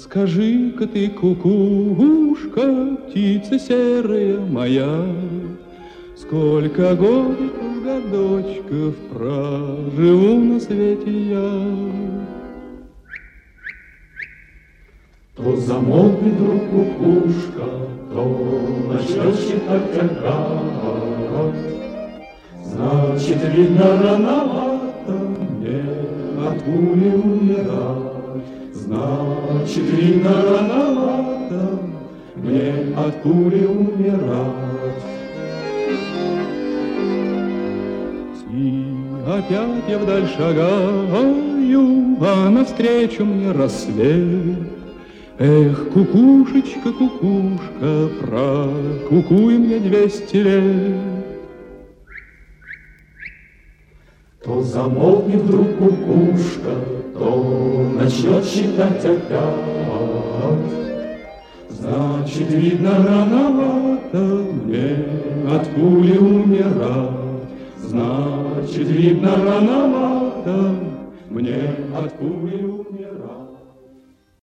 Скажи-ка ты, кукушка, птица серая моя, сколько годиков, годочков проживу на свете я. То замолкнет вдруг кукушка, то начнет считать агат. Значит, видно, рановато мне от пули умирать. Значит, видно, рановато мне от пули умирать. И опять я вдаль шагаю, а навстречу мне рассвет. Эх, кукушечка, кукушка, прокукуй мне 200 лет. То замолкнет вдруг кукушка, то начнет считать опять. Значит, видно, рановато мне от пули умирать. Значит, видно, рановато мне от пули умирать.